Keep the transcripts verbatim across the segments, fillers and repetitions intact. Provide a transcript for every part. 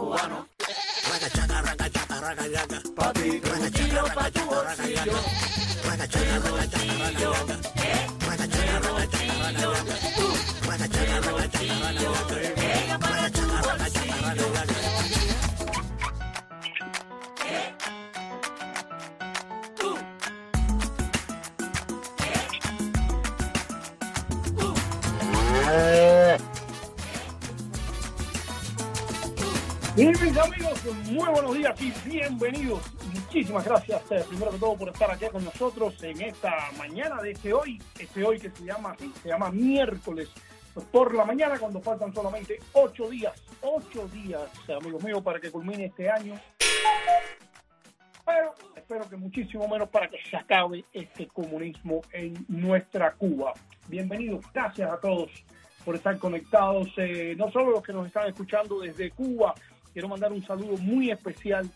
cubano. Ragachaca, ragachaca, ragachaca. Pa' ti, tu bolsillo, pa' tu bolsillo. Ragachaca, ragachaca, ragachaca. Ragachaca, ragachaca, ragachaca. Ragachaca, ragachaca, ragachaca. Ragachaca, ragachaca, ragachaca. Bien, mis amigos, muy buenos días y bienvenidos. Muchísimas gracias, eh, primero que todo, por estar aquí con nosotros en esta mañana de este hoy, este hoy que se llama así, se llama miércoles por la mañana, cuando faltan solamente ocho días, ocho días, amigos míos, para que culmine este año. Pero espero que muchísimo menos para que se acabe este comunismo en nuestra Cuba. Bienvenidos, gracias a todos por estar conectados, eh, no solo los que nos están escuchando desde Cuba. Quiero mandar un saludo muy especial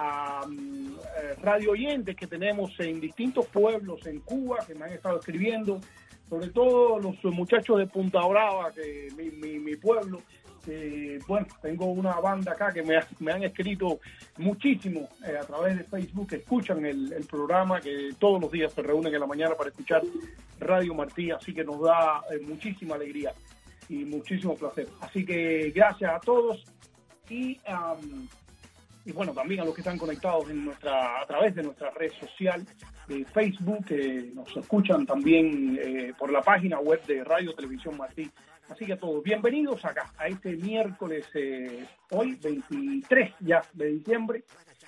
a um, radio oyentes que tenemos en distintos pueblos en Cuba, que me han estado escribiendo, sobre todo los muchachos de Punta Brava, que mi, mi, mi pueblo. Eh, bueno, tengo una banda acá que me, ha, me han escrito muchísimo eh, a través de Facebook, que escuchan el, el programa, que todos los días se reúnen en la mañana para escuchar Radio Martí, así que nos da eh, muchísima alegría y muchísimo placer. Así que gracias a todos. Y, um, y bueno, también a los que están conectados en nuestra a través de nuestra red social de Facebook, que nos escuchan también eh, por la página web de Radio Televisión Martí. Así que a todos, bienvenidos acá, a este miércoles, eh, hoy, veintitrés ya de diciembre.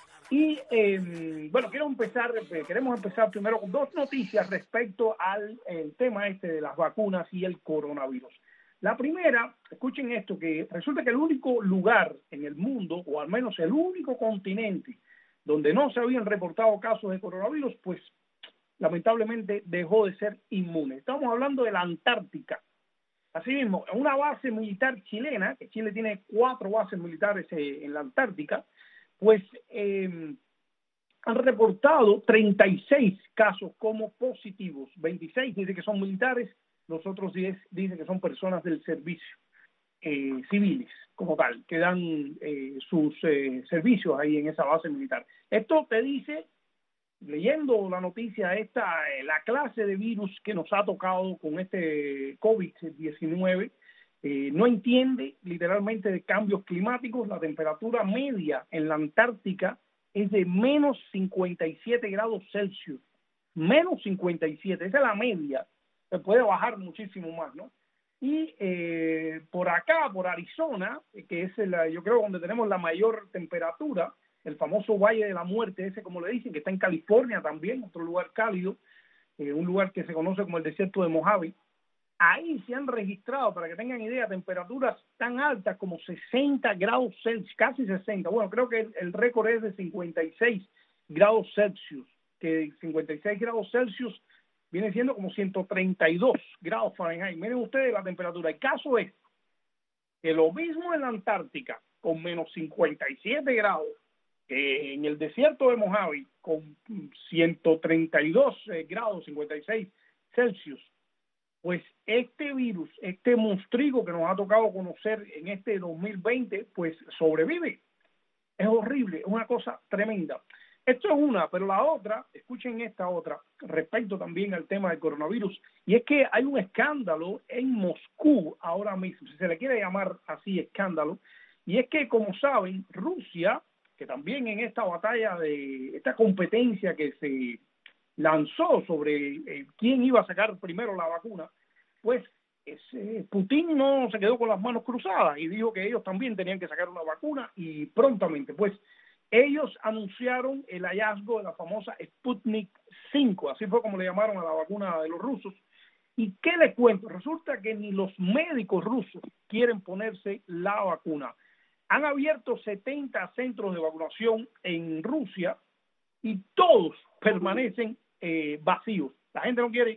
Y eh, bueno, quiero empezar, eh, queremos empezar primero con dos noticias respecto al el tema este de las vacunas y el coronavirus. La primera, escuchen esto, que resulta que el único lugar en el mundo, o al menos el único continente, donde no se habían reportado casos de coronavirus, pues lamentablemente dejó de ser inmune. Estamos hablando de la Antártica. Asimismo, en una base militar chilena, que Chile tiene cuatro bases militares eh, en la Antártica, pues eh, han reportado treinta y seis casos como positivos. veintiséis dicen que son militares, los otros diez dicen que son personas del servicio, eh, civiles como tal, que dan eh, sus eh, servicios ahí en esa base militar. Esto te dice, leyendo la noticia esta, eh, la clase de virus que nos ha tocado con este COVID diecinueve, eh, no entiende literalmente de cambios climáticos. La temperatura media en la Antártica es de menos cincuenta y siete grados Celsius, menos cincuenta y siete, esa es la media. Se puede bajar muchísimo más, ¿no? Y eh, por acá, por Arizona, que es el, yo creo donde tenemos la mayor temperatura, el famoso Valle de la Muerte, ese como le dicen, que está en California también, otro lugar cálido, eh, un lugar que se conoce como el desierto de Mojave. Ahí se han registrado, para que tengan idea, temperaturas tan altas como sesenta grados Celsius, casi sesenta. Bueno, creo que el, el récord es de cincuenta y seis grados Celsius, que cincuenta y seis grados Celsius viene siendo como ciento treinta y dos grados Fahrenheit. Miren ustedes la temperatura. El caso es que lo mismo en la Antártica, con menos cincuenta y siete grados, que en el desierto de Mojave, con ciento treinta y dos grados, cincuenta y seis Celsius, pues este virus, este monstruo que nos ha tocado conocer en este dos mil veinte, pues sobrevive. Es horrible, es una cosa tremenda. Esto es una, pero la otra, escuchen esta otra, respecto también al tema del coronavirus, y es que hay un escándalo en Moscú ahora mismo, si se le quiere llamar así escándalo, y es que, como saben, Rusia, que también en esta batalla de esta competencia que se lanzó sobre eh, quién iba a sacar primero la vacuna, pues ese, Putin no se quedó con las manos cruzadas y dijo que ellos también tenían que sacar una vacuna y prontamente, pues ellos anunciaron el hallazgo de la famosa Sputnik cinco, así fue como le llamaron a la vacuna de los rusos. ¿Y qué les cuento? Resulta que ni los médicos rusos quieren ponerse la vacuna. Han abierto setenta centros de vacunación en Rusia y todos permanecen eh, vacíos. La gente no quiere,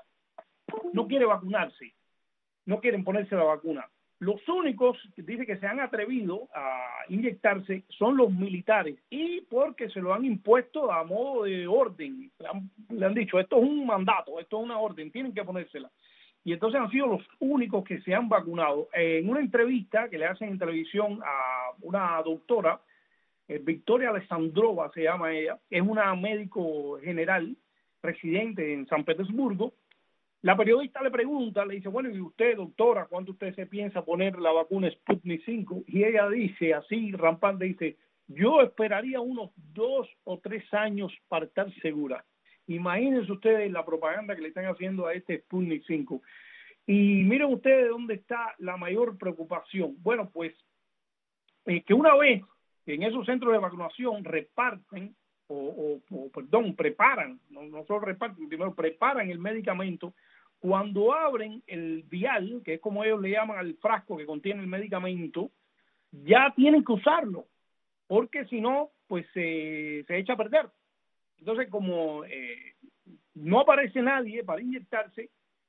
no quiere vacunarse, no quieren ponerse la vacuna. Los únicos que dice que se han atrevido a inyectarse son los militares, y porque se lo han impuesto a modo de orden. Le han, le han dicho, esto es un mandato, esto es una orden, tienen que ponérsela. Y entonces han sido los únicos que se han vacunado. En una entrevista que le hacen en televisión a una doctora, eh, Victoria Alessandrova se llama ella, es una médico general residente en San Petersburgo. La periodista le pregunta, le dice, bueno, ¿y usted, doctora, cuándo usted se piensa poner la vacuna Sputnik cinco? Y ella dice, así rampante, dice, yo esperaría unos dos o tres años para estar segura. Imagínense ustedes la propaganda que le están haciendo a este Sputnik cinco. Y miren ustedes dónde está la mayor preocupación. Bueno, pues eh, que una vez que en esos centros de vacunación reparten, o, o, o perdón, preparan, no, no solo reparten, primero preparan el medicamento, cuando abren el vial, que es como ellos le llaman al frasco que contiene el medicamento, ya tienen que usarlo, porque si no, pues eh, se echa a perder. Entonces, como eh, no aparece nadie para inyectarse,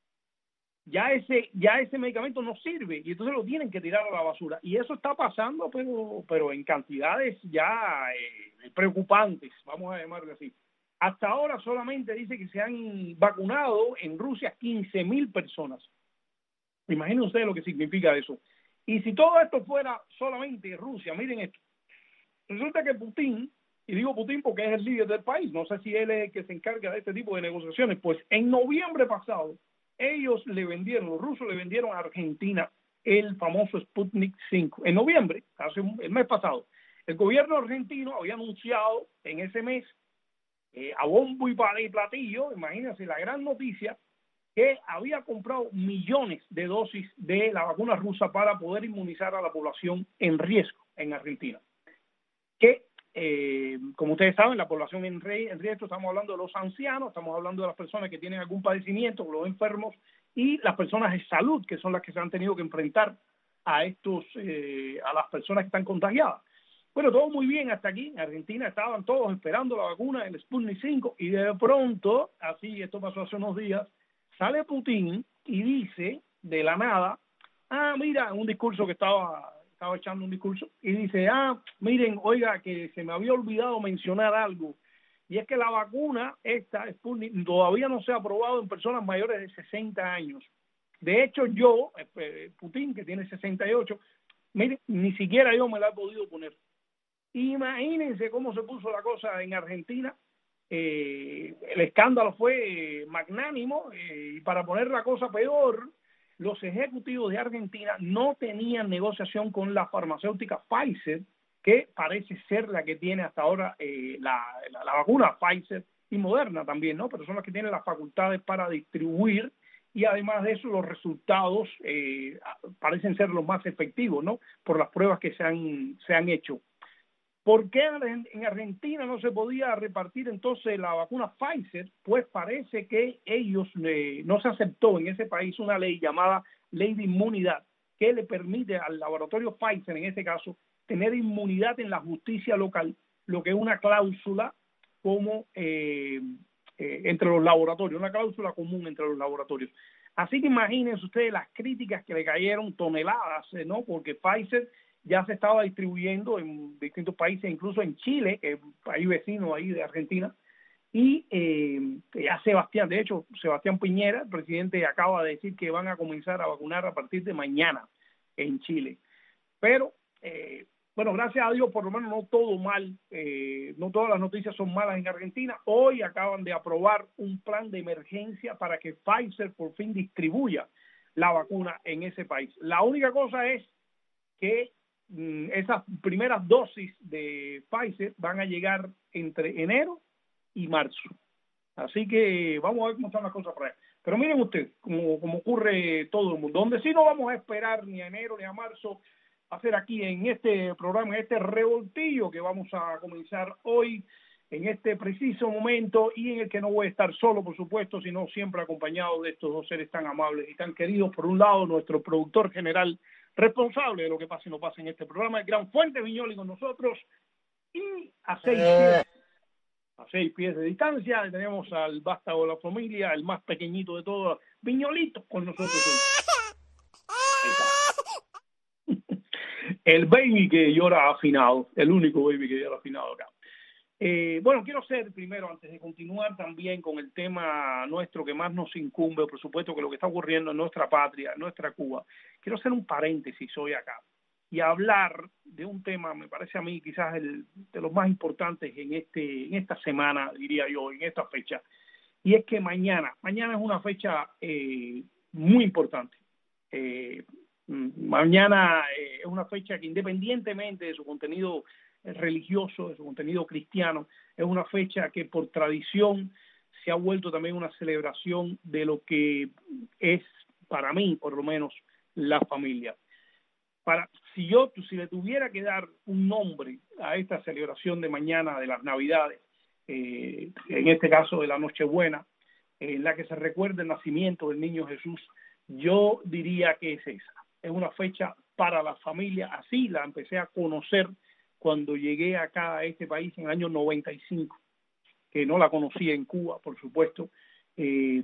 ya ese ya ese medicamento no sirve y entonces lo tienen que tirar a la basura. Y eso está pasando, pero pero en cantidades ya eh, preocupantes, vamos a llamarlo así. Hasta ahora solamente dice que se han vacunado en Rusia quince mil personas. Imaginen ustedes lo que significa eso. Y si todo esto fuera solamente Rusia, miren esto. Resulta que Putin, y digo Putin porque es el líder del país, no sé si él es el que se encarga de este tipo de negociaciones, pues en noviembre pasado, ellos le vendieron, los rusos le vendieron a Argentina el famoso Sputnik cinco. En noviembre, hace un, el mes pasado, el gobierno argentino había anunciado en ese mes, eh, a bombo y platillo, imagínense la gran noticia, que había comprado millones de dosis de la vacuna rusa para poder inmunizar a la población en riesgo en Argentina. Que, eh, como ustedes saben, la población en, re, en riesgo, estamos hablando de los ancianos, estamos hablando de las personas que tienen algún padecimiento, los enfermos, y las personas de salud, que son las que se han tenido que enfrentar a estos, eh, a las personas que están contagiadas. Bueno, todo muy bien hasta aquí. En Argentina estaban todos esperando la vacuna, el Sputnik cinco, y de pronto, así, esto pasó hace unos días, sale Putin y dice, de la nada, ah, mira, un discurso que estaba... estaba echando un discurso, y dice, ah, miren, oiga, que se me había olvidado mencionar algo, y es que la vacuna, esta, Sputnik, todavía no se ha aprobado en personas mayores de sesenta años. De hecho, yo, eh, Putin, que tiene sesenta y ocho, miren, ni siquiera yo me la he podido poner. Imagínense cómo se puso la cosa en Argentina. Eh, el escándalo fue eh, magnánimo, eh, y para poner la cosa peor, los ejecutivos de Argentina no tenían negociación con la farmacéutica Pfizer, que parece ser la que tiene hasta ahora eh, la, la, la vacuna Pfizer y Moderna también, ¿no? Pero son las que tienen las facultades para distribuir, y además de eso los resultados eh, parecen ser los más efectivos, ¿no? Por las pruebas que se han, se han hecho. ¿Por qué en Argentina no se podía repartir entonces la vacuna Pfizer? Pues parece que ellos eh, no se aceptó en ese país una ley llamada Ley de Inmunidad, que le permite al laboratorio Pfizer, en este caso, tener inmunidad en la justicia local, lo que es una cláusula como eh, eh, entre los laboratorios, una cláusula común entre los laboratorios. Así que imagínense ustedes las críticas que le cayeron, toneladas, eh, ¿no? Porque Pfizer ya se estaba distribuyendo en distintos países, incluso en Chile, que es un país vecino ahí de Argentina, y eh, ya Sebastián, de hecho, Sebastián Piñera, el presidente, acaba de decir que van a comenzar a vacunar a partir de mañana en Chile. Pero, eh, bueno, gracias a Dios, por lo menos no todo mal, eh, no todas las noticias son malas en Argentina. Hoy acaban de aprobar un plan de emergencia para que Pfizer por fin distribuya la vacuna en ese país. La única cosa es que esas primeras dosis de Pfizer van a llegar entre enero y marzo. Así que vamos a ver cómo están las cosas por ahí. Pero miren ustedes, como, como ocurre todo el mundo, donde sí no vamos a esperar ni a enero ni a marzo, hacer aquí en este programa, en este revoltillo que vamos a comenzar hoy, en este preciso momento, y en el que no voy a estar solo, por supuesto, sino siempre acompañado de estos dos seres tan amables y tan queridos. Por un lado, nuestro productor general, responsable de lo que pasa y no pasa en este programa, el gran Fuente Viñoli con nosotros, y a seis pies, a seis pies de distancia tenemos al vástago de la familia, el más pequeñito de todos, Viñolito, con nosotros hoy. El baby que llora afinado, el único baby que llora afinado acá. Eh, bueno, quiero hacer primero, antes de continuar también con el tema nuestro que más nos incumbe, por supuesto que lo que está ocurriendo en nuestra patria, en nuestra Cuba, quiero hacer un paréntesis hoy acá. y hablar de un tema, me parece a mí quizás el de los más importantes en este en esta semana, diría yo, en esta fecha, y es que mañana, mañana es una fecha eh, muy importante. Eh, mañana eh, es una fecha que independientemente de su contenido religioso, de su contenido cristiano, es una fecha que por tradición se ha vuelto también una celebración de lo que es, para mí por lo menos, la familia. Para, si yo, si le tuviera que dar un nombre a esta celebración de mañana de las Navidades, eh, en este caso de la Nochebuena, en la que se recuerda el nacimiento del niño Jesús, yo diría que es esa. Es una fecha para la familia, así la empecé a conocer cuando llegué acá a este país en el año noventa y cinco, que no la conocía en Cuba, por supuesto. Eh,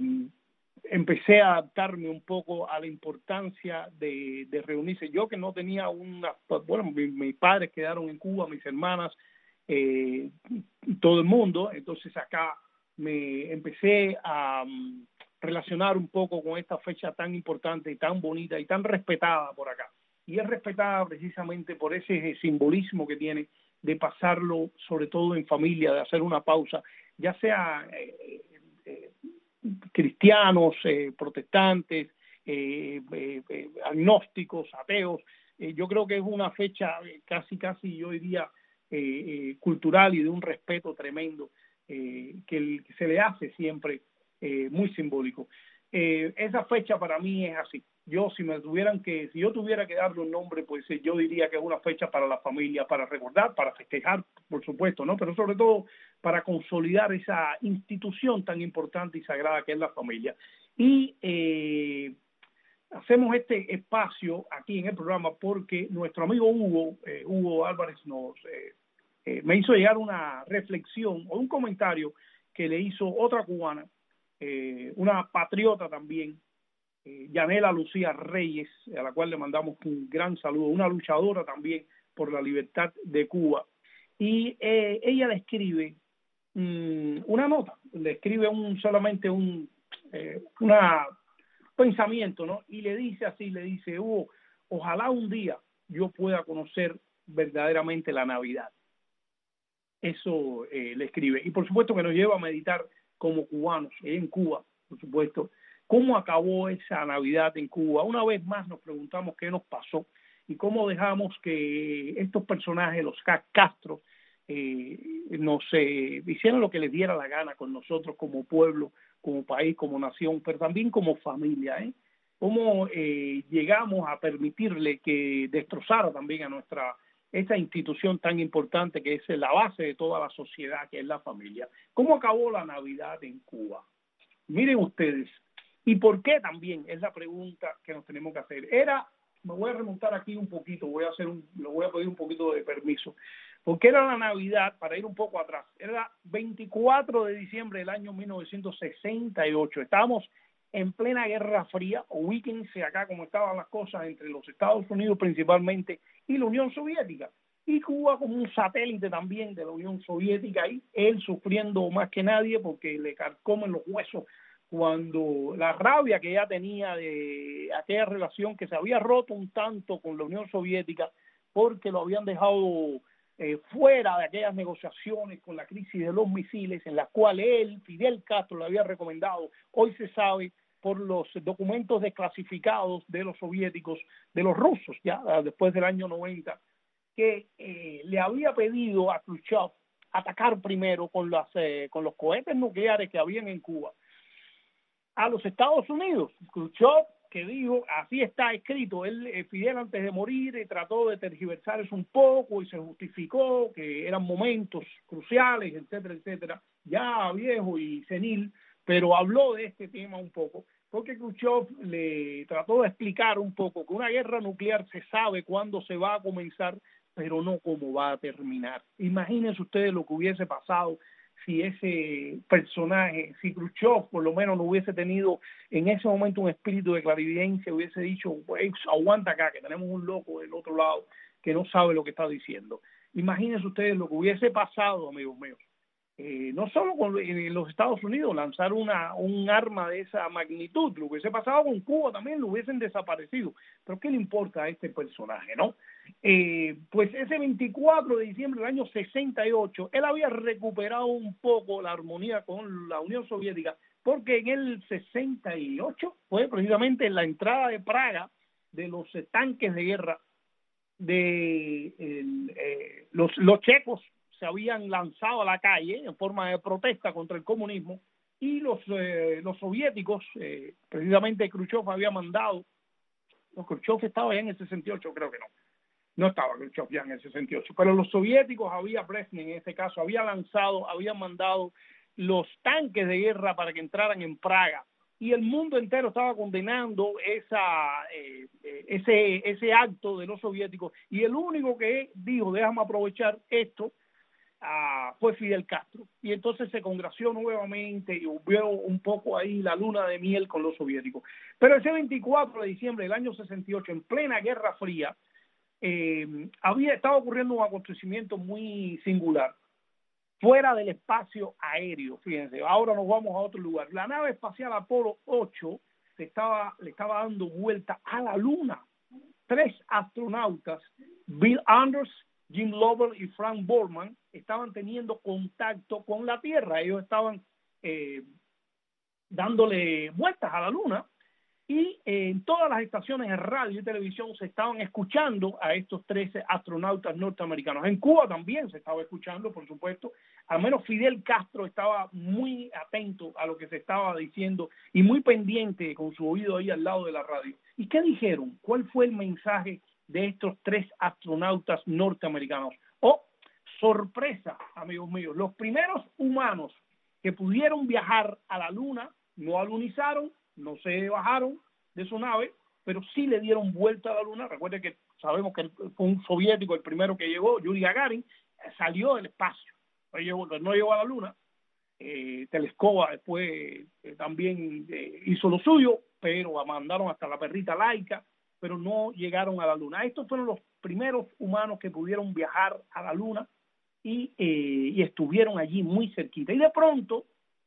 empecé a adaptarme un poco a la importancia de, de reunirse. Yo que no tenía una, bueno, mi, mis padres quedaron en Cuba, mis hermanas, eh, todo el mundo, entonces acá me empecé a um, relacionar un poco con esta fecha tan importante y tan bonita y tan respetada por acá. Y es respetada precisamente por ese simbolismo que tiene de pasarlo sobre todo en familia, de hacer una pausa, ya sea eh, eh, cristianos, eh, protestantes, eh, eh, eh, agnósticos, ateos. Eh, yo creo que es una fecha casi, casi, yo diría, eh, eh, cultural y de un respeto tremendo eh, que, el, que se le hace siempre, eh, muy simbólico. Eh, esa fecha para mí es así. Yo, si me tuvieran que, si yo tuviera que darle un nombre, pues eh, yo diría que es una fecha para la familia, para recordar, para festejar, por supuesto, ¿no? Pero sobre todo para consolidar esa institución tan importante y sagrada que es la familia. Y eh, hacemos este espacio aquí en el programa porque nuestro amigo Hugo, eh, Hugo Álvarez, nos eh, eh, me hizo llegar una reflexión o un comentario que le hizo otra cubana, eh, una patriota también, eh, Yanela Lucía Reyes, a la cual le mandamos un gran saludo, una luchadora también por la libertad de Cuba. Y eh, ella le escribe mmm, una nota, le escribe un solamente un eh, una pensamiento, ¿no? Y le dice así, le dice, Hugo, ojalá un día yo pueda conocer verdaderamente la Navidad. Eso eh, le escribe. Y por supuesto que nos lleva a meditar como cubanos, en Cuba, por supuesto, cómo acabó esa Navidad en Cuba. Una vez más nos preguntamos qué nos pasó y cómo dejamos que estos personajes, los Castro, eh, nos eh, hicieran lo que les diera la gana con nosotros como pueblo, como país, como nación, pero también como familia, ¿eh? Cómo eh, llegamos a permitirle que destrozara también a nuestra esta institución tan importante que es la base de toda la sociedad, que es la familia. ¿Cómo acabó la Navidad en Cuba? Miren ustedes, ¿y por qué también? Es la pregunta que nos tenemos que hacer. Era, me voy a remontar aquí un poquito, voy a hacer un, le voy a pedir un poquito de permiso, porque era la Navidad, para ir un poco atrás, era veinticuatro de diciembre del año mil novecientos sesenta y ocho. Estábamos en plena Guerra Fría, o ubíquense acá como estaban las cosas entre los Estados Unidos principalmente y la Unión Soviética, y Cuba como un satélite también de la Unión Soviética, y él sufriendo más que nadie porque le carcomen los huesos cuando la rabia que ya tenía de aquella relación que se había roto un tanto con la Unión Soviética porque lo habían dejado eh, fuera de aquellas negociaciones con la crisis de los misiles en las cuales él, Fidel Castro, le había recomendado. Hoy se sabe por los documentos desclasificados de los soviéticos, de los rusos ya después del año noventa, que eh, le había pedido a Khrushchev atacar primero con, las, eh, con los cohetes nucleares que habían en Cuba a los Estados Unidos. Khrushchev, que dijo, así está escrito, él, eh, Fidel antes de morir eh, trató de tergiversar eso un poco y se justificó que eran momentos cruciales, etcétera, etcétera, ya viejo y senil, pero habló de este tema un poco, porque Khrushchev le trató de explicar un poco que una guerra nuclear se sabe cuándo se va a comenzar, pero no cómo va a terminar. Imagínense ustedes lo que hubiese pasado si ese personaje, si Khrushchev por lo menos no hubiese tenido en ese momento un espíritu de clarividencia, hubiese dicho, pues, aguanta acá, que tenemos un loco del otro lado que no sabe lo que está diciendo. Imagínense ustedes lo que hubiese pasado, amigos míos. Eh, no solo con, en los Estados Unidos, lanzar una un arma de esa magnitud, lo que hubiese pasado con Cuba también, lo hubiesen desaparecido. Pero ¿qué le importa a este personaje, no? Eh, pues ese veinticuatro de diciembre del año sesenta y ocho, él había recuperado un poco la armonía con la Unión Soviética, porque en el sesenta y ocho fue precisamente la entrada de Praga de los eh, tanques de guerra de el, eh, los, los checos se habían lanzado a la calle en forma de protesta contra el comunismo, y los, eh, los soviéticos, eh, precisamente Khrushchev había mandado, no, Khrushchev estaba ya en el sesenta y ocho, creo que no, no estaba Khrushchev ya en el sesenta y ocho, pero los soviéticos, había Brezhnev en este caso, había lanzado, había mandado los tanques de guerra para que entraran en Praga, y el mundo entero estaba condenando esa, eh, ese, ese acto de los soviéticos, y el único que dijo, déjame aprovechar esto, uh, fue Fidel Castro, y entonces se congració nuevamente y hubo un poco ahí la luna de miel con los soviéticos. Pero ese veinticuatro de diciembre del año sesenta y ocho, en plena Guerra Fría, eh, había estado ocurriendo un acontecimiento muy singular fuera del espacio aéreo. Fíjense, ahora nos vamos a otro lugar. La nave espacial Apolo ocho se estaba, le estaba dando vuelta a la Luna. Tres astronautas, Bill Anders, Jim Lovell y Frank Borman, estaban teniendo contacto con la Tierra. Ellos estaban eh, dándole vueltas a la Luna, y eh, en todas las estaciones de radio y televisión se estaban escuchando a estos trece astronautas norteamericanos. En Cuba también se estaba escuchando, por supuesto. Al menos Fidel Castro estaba muy atento a lo que se estaba diciendo y muy pendiente con su oído ahí al lado de la radio. ¿Y qué dijeron? ¿Cuál fue el mensaje de estos tres astronautas norteamericanos? Oh, sorpresa, amigos míos. Los primeros humanos que pudieron viajar a la Luna no alunizaron, no se bajaron de su nave, pero sí le dieron vuelta a la Luna. Recuerden que sabemos que fue un soviético el primero que llegó, Yuri Gagarin, salió del espacio, no llegó, no llegó a la Luna. Eh, Telescova después eh, también eh, hizo lo suyo, pero mandaron hasta la perrita Laika, pero no llegaron a la Luna. Estos fueron los primeros humanos que pudieron viajar a la Luna y, eh, y estuvieron allí muy cerquita. Y de pronto,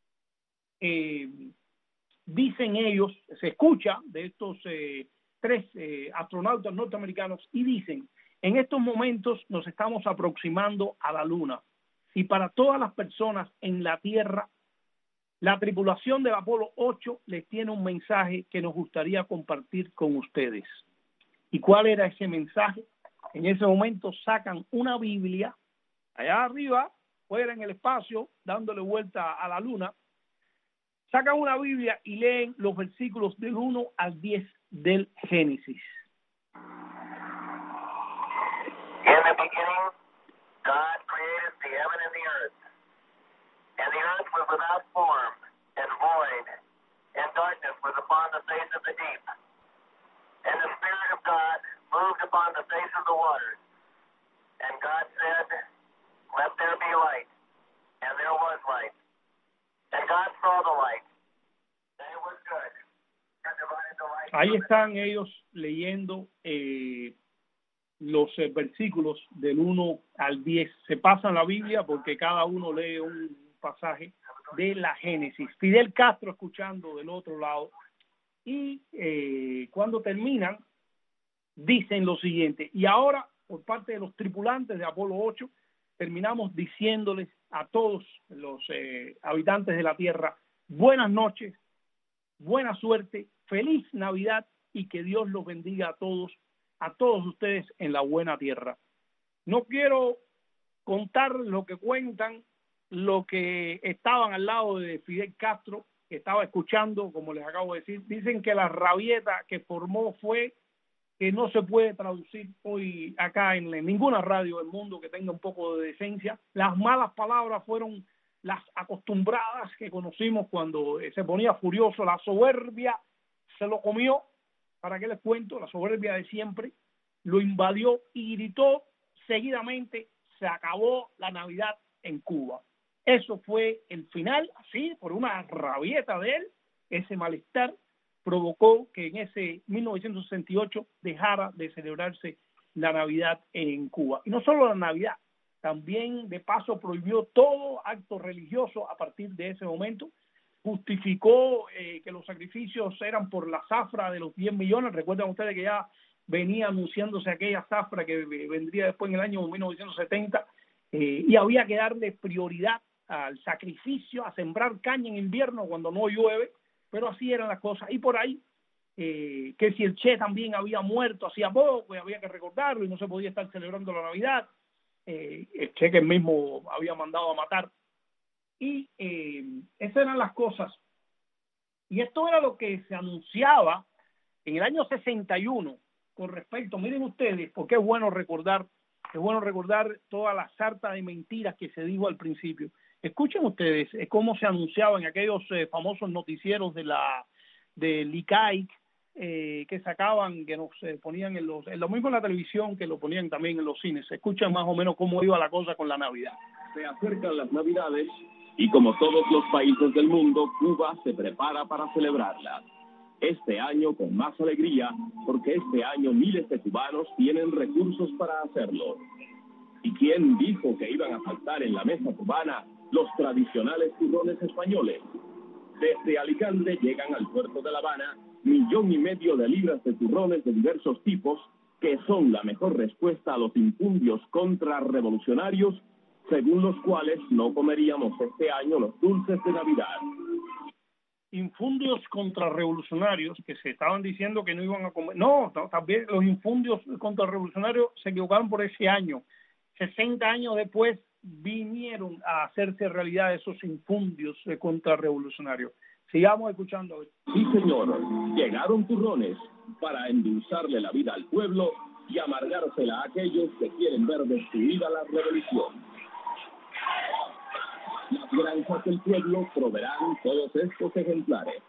eh, dicen ellos, se escucha de estos eh, tres eh, astronautas norteamericanos, y dicen, en estos momentos nos estamos aproximando a la Luna, y para todas las personas en la Tierra, la tripulación del Apolo ocho les tiene un mensaje que nos gustaría compartir con ustedes. ¿Y cuál era ese mensaje? En ese momento sacan una Biblia, allá arriba, fuera en el espacio, dándole vuelta a la Luna, sacan una Biblia y leen los versículos del uno al diez del Génesis. In the beginning, God created the heaven and the earth. And the earth was without form and void, and darkness was upon the face of the deep. And the Spirit of God moved upon the face of the waters. And God said, let there be light. And there was light. And God saw the light, and it was good. And divided the light. Ahí están ellos leyendo eh, los eh, versículos del uno al diez. Se pasan la Biblia porque cada uno lee un pasaje de la Génesis. Fidel Castro escuchando del otro lado. Y eh, cuando terminan, dicen lo siguiente. Y ahora, por parte de los tripulantes de Apolo ocho, terminamos diciéndoles a todos los eh, habitantes de la Tierra, buenas noches, buena suerte, feliz Navidad, y que Dios los bendiga a todos, a todos ustedes en la buena tierra. No quiero contar lo que cuentan, lo que estaban al lado de Fidel Castro, que estaba escuchando, como les acabo de decir. Dicen que la rabieta que formó fue que no se puede traducir hoy acá en ninguna radio del mundo que tenga un poco de decencia. Las malas palabras fueron las acostumbradas que conocimos cuando se ponía furioso. La soberbia se lo comió, ¿para qué les cuento? La soberbia de siempre lo invadió y gritó seguidamente, se acabó la Navidad en Cuba. Eso fue el final, así, por una rabieta de él. Ese malestar provocó que en ese mil novecientos sesenta y ocho dejara de celebrarse la Navidad en Cuba. Y no solo la Navidad, también de paso prohibió todo acto religioso a partir de ese momento. Justificó eh, que los sacrificios eran por la zafra de los diez millones. Recuerdan ustedes que ya venía anunciándose aquella zafra que vendría después en el año mil novecientos setenta, eh, y había que darle prioridad al sacrificio, a sembrar caña en invierno cuando no llueve, pero así eran las cosas. Y por ahí, eh, que si el Che también había muerto hacía poco y había que recordarlo y no se podía estar celebrando la Navidad, eh, el Che que él mismo había mandado a matar. Y eh, esas eran las cosas. Y esto era lo que se anunciaba en el año sesenta y uno con respecto, miren ustedes, porque es bueno recordar, es bueno recordar toda la sarta de mentiras que se dijo al principio. Escuchen ustedes eh, cómo se anunciaba en aquellos eh, famosos noticieros de la de L I C A I C eh, que sacaban, que nos eh, ponían en los, en lo mismo en la televisión, que lo ponían también en los cines. Escuchen más o menos cómo iba la cosa con la Navidad. Se acercan las Navidades y como todos los países del mundo, Cuba se prepara para celebrarlas. Este año con más alegría, porque este año miles de cubanos tienen recursos para hacerlo. ¿Y quién dijo que iban a faltar en la mesa cubana los tradicionales turrones españoles? Desde Alicante llegan al puerto de La Habana millón y medio de libras de turrones de diversos tipos, que son la mejor respuesta a los infundios contrarrevolucionarios, según los cuales no comeríamos este año los dulces de Navidad. Infundios contrarrevolucionarios que se estaban diciendo que no iban a comer. No, no, también los infundios contrarrevolucionarios se equivocaron por ese año. sesenta años después vinieron a hacerse realidad esos infundios contrarrevolucionarios. Sigamos escuchando. Sí, señor. Llegaron turrones para endulzarle la vida al pueblo y amargársela a aquellos que quieren ver destruida la revolución. Las granjas del pueblo proveerán todos estos ejemplares.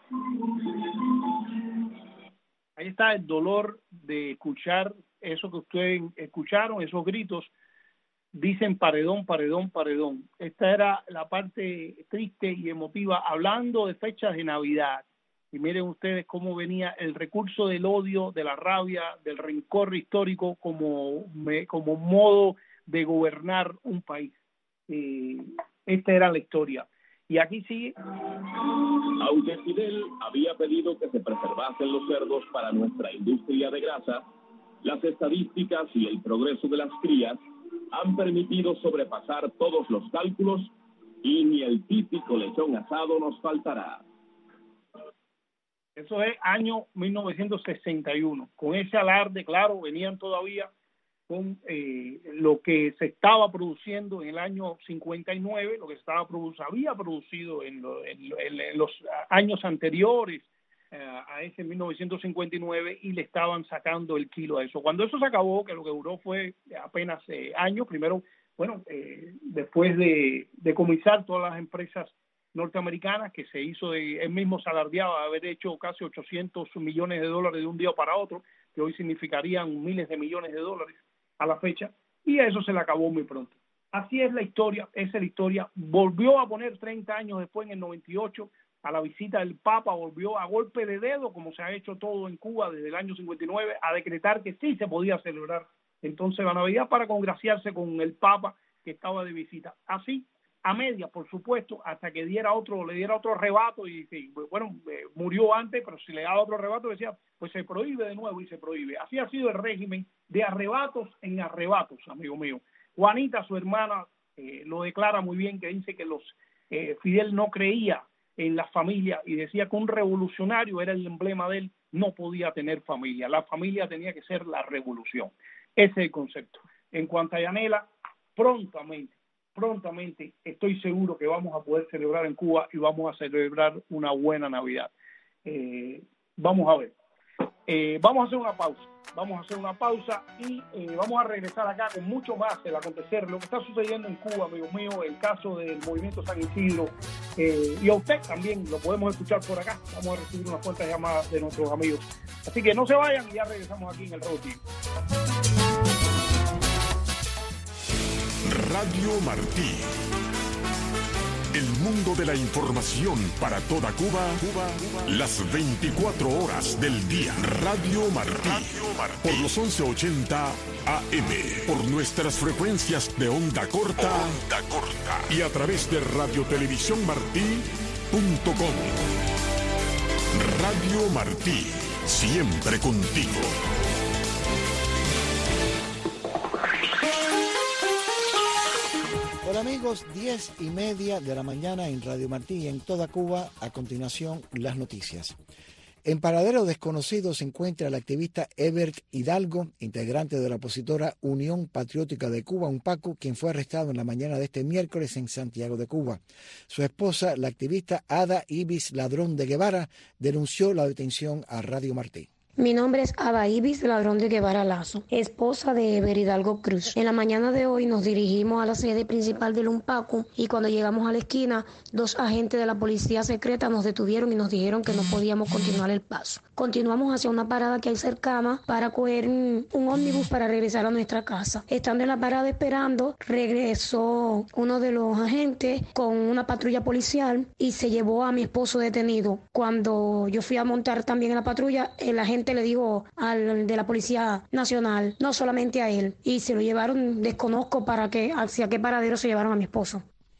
Ahí está el dolor de escuchar eso que ustedes escucharon, esos gritos. Dicen paredón, paredón, paredón. Esta era la parte triste y emotiva, hablando de fechas de Navidad. Y miren ustedes cómo venía el recurso del odio, de la rabia, del rencor histórico como, como modo de gobernar un país. Eh, esta era la historia. Y aquí sigue. Aunque Fidel había pedido que se preservasen los cerdos para nuestra industria de grasa, las estadísticas y el progreso de las crías han permitido sobrepasar todos los cálculos y ni el típico lechón asado nos faltará. Eso es año mil novecientos sesenta y uno. Con ese alarde, claro, venían todavía con eh, lo que se estaba produciendo en el año cincuenta y nueve, lo que se estaba produ- había producido en, lo, en, en, en los años anteriores eh, a ese mil novecientos cincuenta y nueve, y le estaban sacando el kilo a eso. Cuando eso se acabó, que lo que duró fue apenas eh, años, primero, bueno, eh, después de decomisar todas las empresas norteamericanas, que se hizo, de, él mismo se alardeaba de haber hecho casi ochocientos millones de dólares de un día para otro, que hoy significarían miles de millones de dólares a la fecha, y a eso se le acabó muy pronto. Así es la historia, esa es la historia. Volvió a poner treinta años después, en el noventa y ocho, a la visita del Papa, volvió a golpe de dedo, como se ha hecho todo en Cuba desde el año cincuenta y nueve, a decretar que sí se podía celebrar entonces la Navidad para congraciarse con el Papa que estaba de visita. Así, a media, por supuesto, hasta que diera otro, le diera otro arrebato y, y bueno, eh, murió antes, pero si le daba otro arrebato decía, pues se prohíbe de nuevo y se prohíbe. Así ha sido el régimen de arrebatos en arrebatos, amigo mío. Juanita, su hermana, eh, lo declara muy bien, que dice que los eh, Fidel no creía en la familia y decía que un revolucionario era el emblema de él, no podía tener familia. La familia tenía que ser la revolución. Ese es el concepto. En cuanto a Yanela, prontamente, prontamente estoy seguro que vamos a poder celebrar en Cuba y vamos a celebrar una buena Navidad. Eh, vamos a ver. Eh, vamos a hacer una pausa. Vamos a hacer una pausa y eh, vamos a regresar acá con mucho más del acontecer, lo que está sucediendo en Cuba, amigo mío, el caso del movimiento San Isidro, eh, y a usted también lo podemos escuchar por acá. Vamos a recibir unas cuantas llamadas de nuestros amigos. Así que no se vayan y ya regresamos aquí en el Road Team. Radio Martí. El mundo de la información para toda Cuba, Cuba, Cuba, las veinticuatro horas del día. Radio Martí. Radio Martí. Por los once ochenta A M. Por nuestras frecuencias de onda corta. Onda corta. Y a través de radio televisión martí punto com. Radio Martí. Siempre contigo. amigos, diez y media de la mañana en Radio Martí y en toda Cuba. A continuación, las noticias. En paradero desconocido se encuentra el activista Ebert Hidalgo, integrante de la opositora Unión Patriótica de Cuba, UNPACU, quien fue arrestado en la mañana de este miércoles en Santiago de Cuba. Su esposa, la activista Ada Ibis Ladrón de Guevara, denunció la detención a Radio Martí. Mi nombre es Ada Ibis Ladrón de Guevara Lazo, esposa de Eber Hidalgo Cruz. En la mañana de hoy nos dirigimos a la sede principal del UNPACU y cuando llegamos a la esquina, dos agentes de la policía secreta nos detuvieron y nos dijeron que no podíamos continuar el paso. Continuamos hacia una parada que hay cercana para coger un ómnibus para regresar a nuestra casa. Estando en la parada esperando, regresó uno de los agentes con una patrulla policial y se llevó a mi esposo detenido. Cuando yo fui a montar también en la patrulla, el agente le dijo al de la Policía Nacional, no solamente a él, y se lo llevaron, desconozco para qué, hacia qué paradero se llevaron a mi esposo.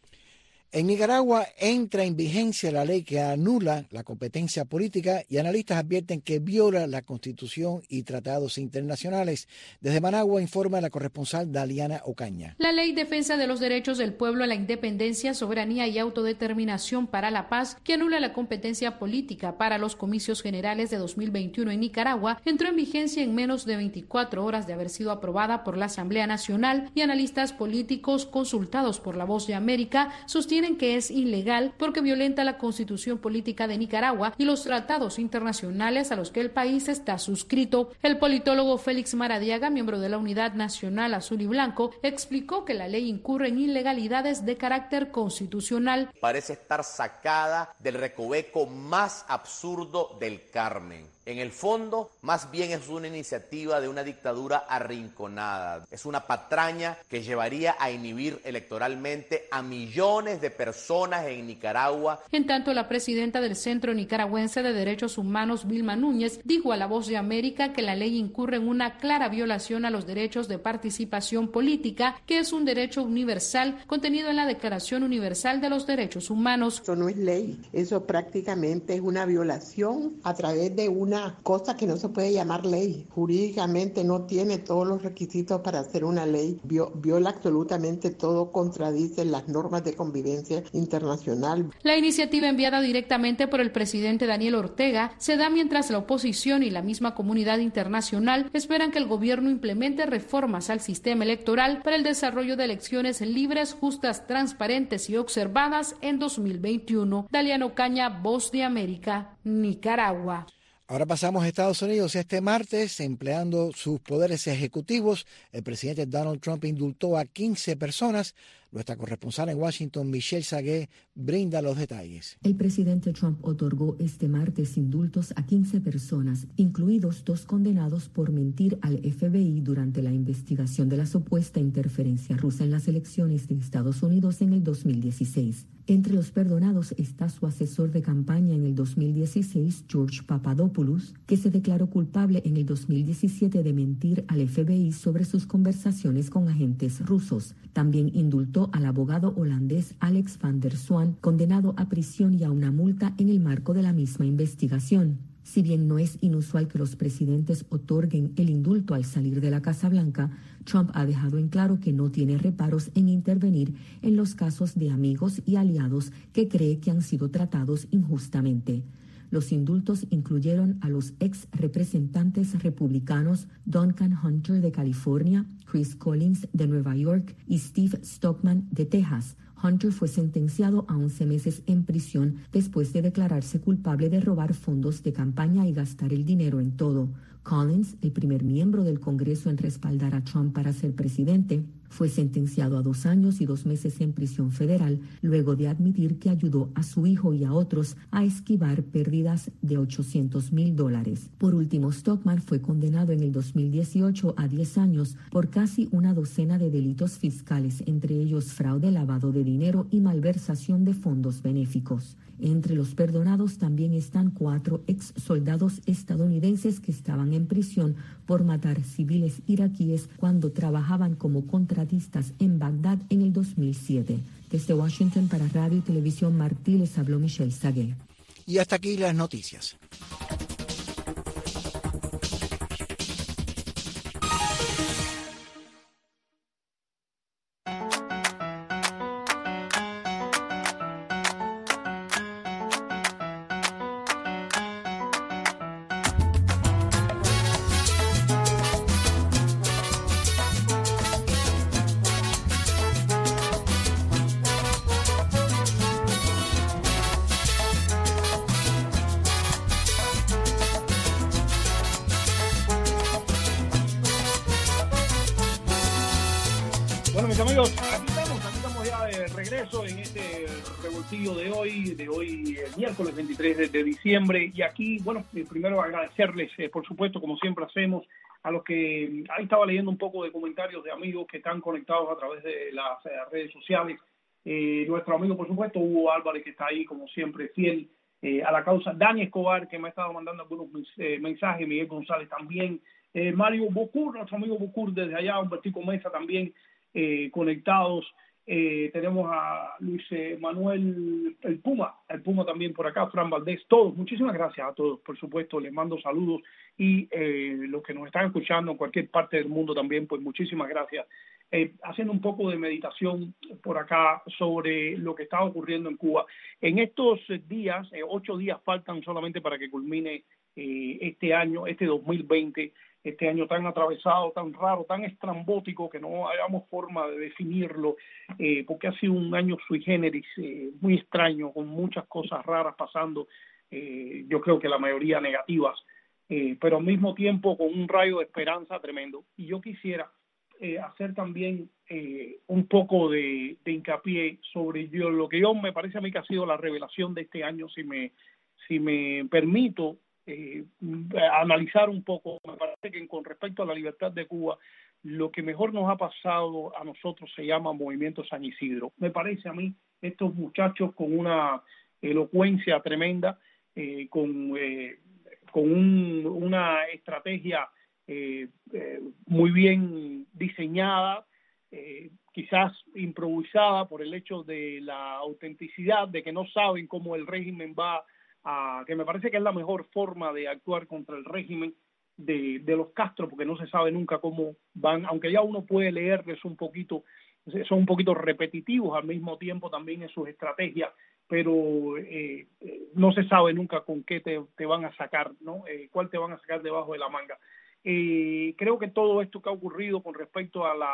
En Nicaragua entra en vigencia la ley que anula la competencia política y analistas advierten que viola la Constitución y tratados internacionales. Desde Managua informa la corresponsal Daliana Ocaña. La Ley Defensa de los Derechos del Pueblo a la Independencia, Soberanía y Autodeterminación para la Paz, que anula la competencia política para los comicios generales de dos mil veintiuno en Nicaragua, entró en vigencia en menos de veinticuatro horas de haber sido aprobada por la Asamblea Nacional, y analistas políticos consultados por La Voz de América sostienen que es ilegal porque violenta la Constitución política de Nicaragua y los tratados internacionales a los que el país está suscrito. El politólogo Félix Maradiaga, miembro de la Unidad Nacional Azul y Blanco, explicó que la ley incurre en ilegalidades de carácter constitucional. Parece estar sacada del recoveco más absurdo del Carmen. En el fondo, más bien es una iniciativa de una dictadura arrinconada. Es una patraña que llevaría a inhibir electoralmente a millones de personas en Nicaragua. En tanto, la presidenta del Centro Nicaragüense de Derechos Humanos, Vilma Núñez, dijo a La Voz de América que la ley incurre en una clara violación a los derechos de participación política, que es un derecho universal contenido en la Declaración Universal de los Derechos Humanos. Eso no es ley, eso prácticamente es una violación a través de una Una cosa que no se puede llamar ley. Jurídicamente no tiene todos los requisitos para hacer una ley. Viola absolutamente todo, contradice las normas de convivencia internacional. La iniciativa enviada directamente por el presidente Daniel Ortega se da mientras la oposición y la misma comunidad internacional esperan que el gobierno implemente reformas al sistema electoral para el desarrollo de elecciones libres, justas, transparentes y observadas en dos mil veintiuno. Daliana Ocaña, Voz de América, Nicaragua. Ahora pasamos a Estados Unidos. Este martes, empleando sus poderes ejecutivos, el presidente Donald Trump indultó a quince personas. Nuestra corresponsal en Washington, Michelle Sagué, brinda los detalles. El presidente Trump otorgó este martes indultos a quince personas, incluidos dos condenados por mentir al F B I durante la investigación de la supuesta interferencia rusa en las elecciones de Estados Unidos en el dos mil dieciséis. Entre los perdonados está su asesor de campaña en el dos mil dieciséis, George Papadopoulos, que se declaró culpable en el dos mil diecisiete de mentir al F B I sobre sus conversaciones con agentes rusos. También indultó al abogado holandés Alex van der Zwaan, condenado a prisión y a una multa en el marco de la misma investigación. Si bien no es inusual que los presidentes otorguen el indulto al salir de la Casa Blanca, Trump ha dejado en claro que no tiene reparos en intervenir en los casos de amigos y aliados que cree que han sido tratados injustamente. Los indultos incluyeron a los ex representantes republicanos Duncan Hunter de California, Chris Collins de Nueva York y Steve Stockman de Texas. Hunter fue sentenciado a once meses en prisión después de declararse culpable de robar fondos de campaña y gastar el dinero en todo. Collins, el primer miembro del Congreso en respaldar a Trump para ser presidente, fue sentenciado a dos años y dos meses en prisión federal luego de admitir que ayudó a su hijo y a otros a esquivar pérdidas de ochocientos mil dólares. Por último, Stockman fue condenado en el dos mil dieciocho a diez años por casi una docena de delitos fiscales, entre ellos fraude, lavado de dinero y malversación de fondos benéficos. Entre los perdonados también están cuatro ex soldados estadounidenses que estaban en prisión por matar civiles iraquíes cuando trabajaban como contratistas en Bagdad en el dos mil siete. Desde Washington para Radio y Televisión Martí les habló Michelle Sagué. Y hasta aquí las noticias. Bueno, mis amigos, aquí estamos, aquí estamos ya de regreso en este revoltillo de hoy, de hoy el miércoles veintitrés de, de diciembre. Y aquí, bueno, primero agradecerles, eh, por supuesto, como siempre hacemos, a los que ahí estaba leyendo un poco de comentarios de amigos que están conectados a través de las eh, redes sociales. Eh, nuestro amigo, por supuesto, Hugo Álvarez, que está ahí, como siempre, fiel eh, a la causa. Dani Escobar, que me ha estado mandando algunos eh, mensajes. Miguel González también. Eh, Mario Bocur, nuestro amigo Bocur desde allá. Humbertico Mesa también. Eh, conectados, eh, tenemos a Luis eh, Manuel, el Puma, el Puma también por acá, Fran Valdés, todos, muchísimas gracias a todos, por supuesto, les mando saludos y eh, los que nos están escuchando en cualquier parte del mundo también, pues muchísimas gracias. Eh, haciendo un poco de meditación por acá sobre lo que está ocurriendo en Cuba. En estos días, eh, ocho días faltan solamente para que culmine eh, este año, este dos mil veinte, este año tan atravesado, tan raro, tan estrambótico que no hayamos forma de definirlo, eh, porque ha sido un año sui generis, eh, muy extraño, con muchas cosas raras pasando, eh, yo creo que la mayoría negativas, eh, pero al mismo tiempo con un rayo de esperanza tremendo. Y yo quisiera eh, hacer también eh, un poco de, de hincapié sobre yo, lo que yo me parece a mí que ha sido la revelación de este año, si me, si me permito, Eh, analizar un poco. Me parece que con respecto a la libertad de Cuba, lo que mejor nos ha pasado a nosotros se llama Movimiento San Isidro. Me parece a mí estos muchachos con una elocuencia tremenda, eh, con, eh, con un, una estrategia eh, eh, muy bien diseñada, eh, quizás improvisada por el hecho de la autenticidad, de que no saben cómo el régimen va a, que me parece que es la mejor forma de actuar contra el régimen de, de los Castro, porque no se sabe nunca cómo van, aunque ya uno puede leerles un poquito, son un poquito repetitivos al mismo tiempo también en sus estrategias, pero eh, no se sabe nunca con qué te, te van a sacar, ¿no? Eh, cuál te van a sacar debajo de la manga. Eh, creo que todo esto que ha ocurrido con respecto a la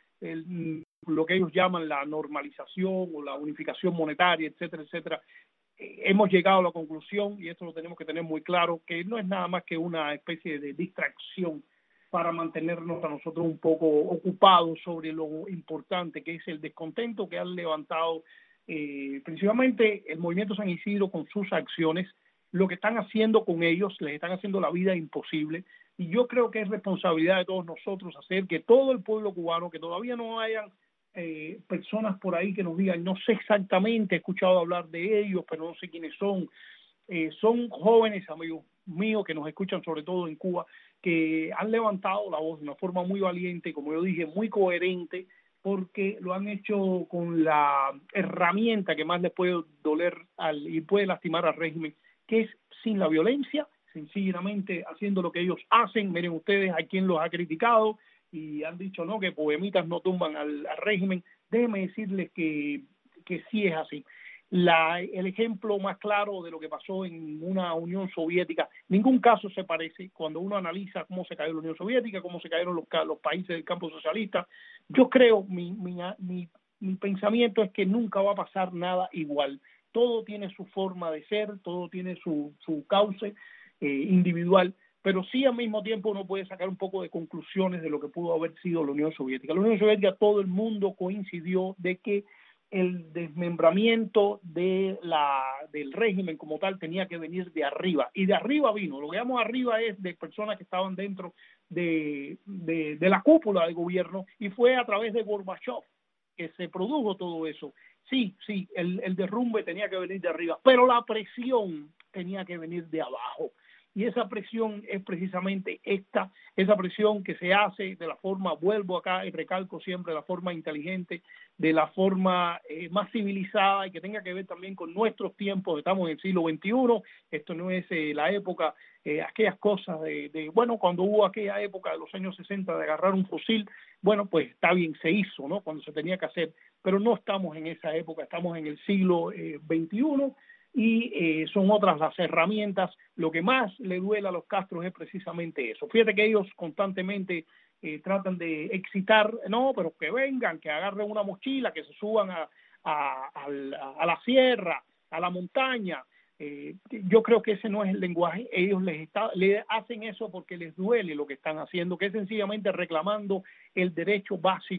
el, lo que ellos llaman la normalización o la unificación monetaria, etcétera, etcétera, hemos llegado a la conclusión, y esto lo tenemos que tener muy claro, que no es nada más que una especie de distracción para mantenernos a nosotros un poco ocupados sobre lo importante que es el descontento que han levantado eh, principalmente el Movimiento San Isidro con sus acciones, lo que están haciendo con ellos, les están haciendo la vida imposible, y yo creo que es responsabilidad de todos nosotros hacer que todo el pueblo cubano, que todavía no hayan Eh, personas por ahí que nos digan, no sé exactamente, he escuchado hablar de ellos, pero no sé quiénes son. Eh, son jóvenes amigos míos que nos escuchan sobre todo en Cuba, que han levantado la voz de una forma muy valiente, como yo dije, muy coherente, porque lo han hecho con la herramienta que más les puede doler al, y puede lastimar al régimen, que es sin la violencia, sencillamente haciendo lo que ellos hacen. Miren ustedes a quien los ha criticado y han dicho no, que poemitas no tumban al, al régimen. Déjenme decirles que, que sí es así. La, el ejemplo más claro de lo que pasó en una Unión Soviética, ningún caso se parece cuando uno analiza cómo se cayó la Unión Soviética, cómo se cayeron los, los países del campo socialista. Yo creo, mi, mi, mi, mi pensamiento es que nunca va a pasar nada igual. Todo tiene su forma de ser, todo tiene su, su cauce eh, individual, pero sí al mismo tiempo uno puede sacar un poco de conclusiones de lo que pudo haber sido la Unión Soviética. La Unión Soviética, todo el mundo coincidió de que el desmembramiento de la, del régimen como tal tenía que venir de arriba, y de arriba vino. Lo que llamamos arriba es de personas que estaban dentro de, de, de la cúpula del gobierno, y fue a través de Gorbachev que se produjo todo eso. Sí, sí, el, el derrumbe tenía que venir de arriba, pero la presión tenía que venir de abajo. Y esa presión es precisamente esta, esa presión que se hace de la forma, vuelvo acá y recalco siempre, de la forma inteligente, de la forma eh, más civilizada, y que tenga que ver también con nuestros tiempos. Estamos en el siglo veintiuno, esto no es eh, la época, eh, aquellas cosas de, de, bueno, cuando hubo aquella época de los años sesenta de agarrar un fusil, bueno, pues está bien, se hizo, ¿no?, cuando se tenía que hacer, pero no estamos en esa época, estamos en el siglo eh, veintiuno, y eh, son otras las herramientas. Lo que más le duele a los Castros es precisamente eso. Fíjate que ellos constantemente eh, tratan de excitar, no, pero que vengan, que agarren una mochila, que se suban a, a, a, la, a la sierra, a la montaña. Eh, yo creo que ese no es el lenguaje. Ellos les, está, les hacen eso porque les duele lo que están haciendo, que es sencillamente reclamando el derecho básico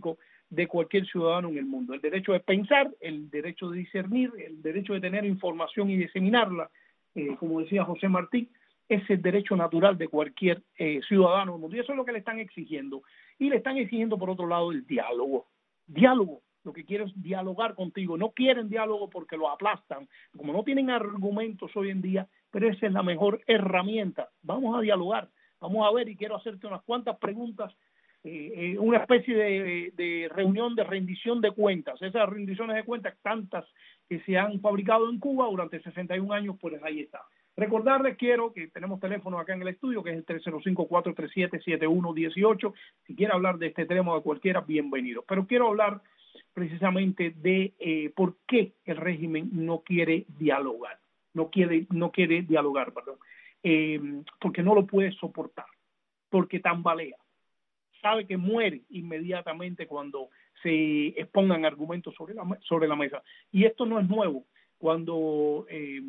de cualquier ciudadano en el mundo. El derecho de pensar, el derecho de discernir, el derecho de tener información y diseminarla, eh, como decía José Martí, es el derecho natural de cualquier eh, ciudadano del mundo. Y eso es lo que le están exigiendo. Y le están exigiendo, por otro lado, el diálogo. Diálogo. Lo que quieren es dialogar contigo. No quieren diálogo porque lo aplastan. Como no tienen argumentos hoy en día, pero esa es la mejor herramienta. Vamos a dialogar. Vamos a ver, y quiero hacerte unas cuantas preguntas, eh, eh, una especie de, de reunión de rendición de cuentas. Esas rendiciones de cuentas, tantas que se han fabricado en Cuba durante sesenta y un años, pues ahí está. Recordarles, quiero que tenemos teléfono acá en el estudio, que es el tres cero cinco, cuatro tres siete, siete uno uno ocho. Si quiere hablar de este tema de cualquiera, bienvenido. Pero quiero hablar precisamente de eh, por qué el régimen no quiere dialogar. No quiere, no quiere dialogar, perdón. Eh, porque no lo puede soportar, porque tambalea. Sabe que muere inmediatamente cuando se expongan argumentos sobre la, sobre la mesa. Y esto no es nuevo. Cuando eh,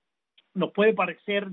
nos puede parecer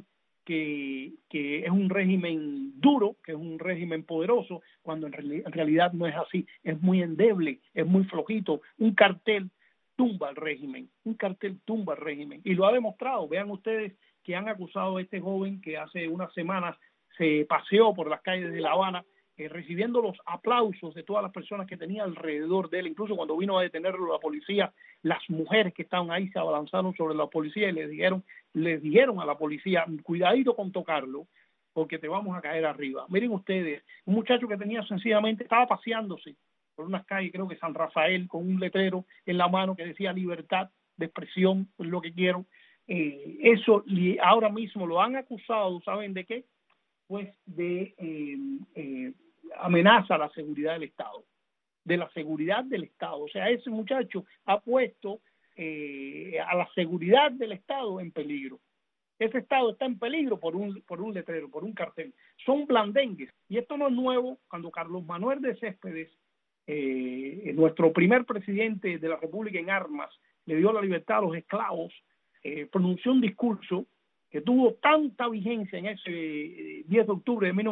que, que es un régimen duro, que es un régimen poderoso, cuando en, reali- en realidad no es así. Es muy endeble, es muy flojito. Un cartel tumba al régimen, un cartel tumba al régimen. Y lo ha demostrado. Vean ustedes que han acusado a este joven que hace unas semanas se paseó por las calles de La Habana, eh, recibiendo los aplausos de todas las personas que tenía alrededor de él. Incluso cuando vino a detenerlo la policía, las mujeres que estaban ahí se abalanzaron sobre la policía y le dijeron, les dijeron a la policía, cuidadito con tocarlo, porque te vamos a caer arriba. Miren ustedes, un muchacho que tenía sencillamente, estaba paseándose por unas calles, creo que San Rafael, con un letrero en la mano que decía libertad de expresión, es lo que quiero. Eh, eso ahora mismo lo han acusado, ¿saben de qué? Pues de eh, eh, amenaza a la seguridad del Estado, de la seguridad del Estado. O sea, ese muchacho ha puesto eh, a la seguridad del Estado en peligro. Ese Estado está en peligro por un, por un letrero, por un cartel. Son blandengues. Y esto no es nuevo. Cuando Carlos Manuel de Céspedes, eh, nuestro primer presidente de la República en armas, le dio la libertad a los esclavos, eh, pronunció un discurso que tuvo tanta vigencia en ese diez de octubre de mil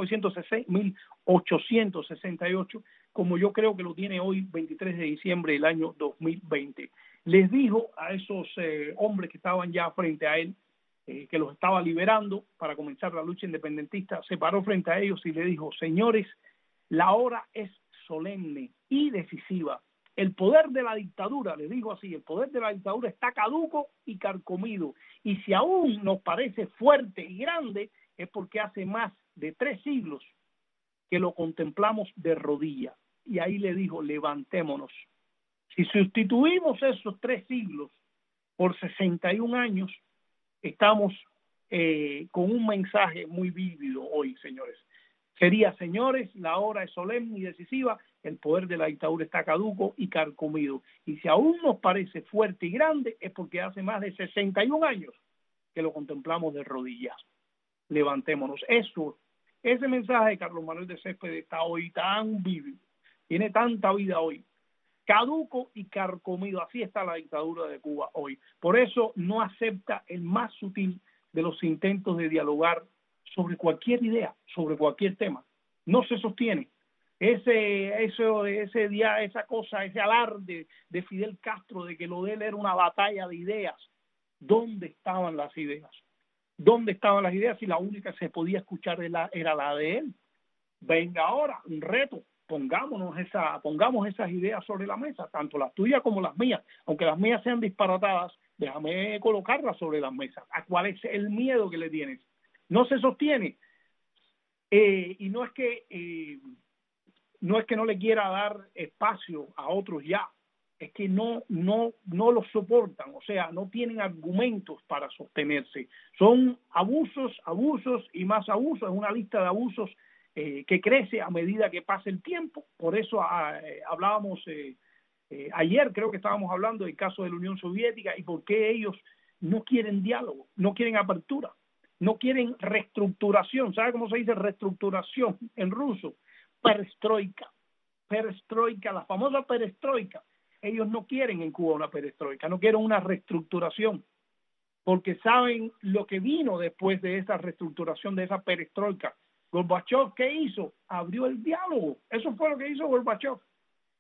ochocientos sesenta y ocho, como yo creo que lo tiene hoy, veintitrés de diciembre del año dos mil veinte. Les dijo a esos eh, hombres que estaban ya frente a él, eh, que los estaba liberando para comenzar la lucha independentista, se paró frente a ellos y le dijo, señores, la hora es solemne y decisiva. El poder de la dictadura, le digo así, el poder de la dictadura está caduco y carcomido. Y si aún nos parece fuerte y grande, es porque hace más de tres siglos que lo contemplamos de rodillas. Y ahí le dijo, levantémonos. Si sustituimos esos tres siglos por sesenta y un años, estamos eh, con un mensaje muy vívido hoy, señores. Sería, señores, la hora es solemne y decisiva, el poder de la dictadura está caduco y carcomido. Y si aún nos parece fuerte y grande, es porque hace más de sesenta y un años que lo contemplamos de rodillas. Levantémonos. Eso, ese mensaje de Carlos Manuel de Céspedes está hoy tan vívido, tiene tanta vida hoy. Caduco y carcomido, así está la dictadura de Cuba hoy. Por eso no acepta el más sutil de los intentos de dialogar sobre cualquier idea, sobre cualquier tema. No se sostiene. Ese, eso, ese día, esa cosa, ese alarde de Fidel Castro de que lo de él era una batalla de ideas. ¿Dónde estaban las ideas? ¿Dónde estaban las ideas si la única que se podía escuchar era, era la de él? Venga ahora, un reto. Pongámonos esa, pongamos esas ideas sobre la mesa, tanto las tuyas como las mías. Aunque las mías sean disparatadas, déjame colocarlas sobre las mesas. ¿A cuál es el miedo que le tienes? No se sostiene. Eh, y no es que eh, no es que no le quiera dar espacio a otros ya, es que no no no lo soportan, o sea, no tienen argumentos para sostenerse. Son abusos, abusos y más abusos, es una lista de abusos eh, que crece a medida que pasa el tiempo. Por eso a, eh, hablábamos eh, eh, ayer, creo que estábamos hablando del caso de la Unión Soviética y por qué ellos no quieren diálogo, no quieren apertura. No quieren reestructuración. ¿Sabe cómo se dice reestructuración en ruso? Perestroika. Perestroika, la famosa perestroika. Ellos no quieren en Cuba una perestroika, no quieren una reestructuración, porque saben lo que vino después de esa reestructuración, de esa perestroika. Gorbachev, ¿qué hizo? Abrió el diálogo. Eso fue lo que hizo Gorbachev.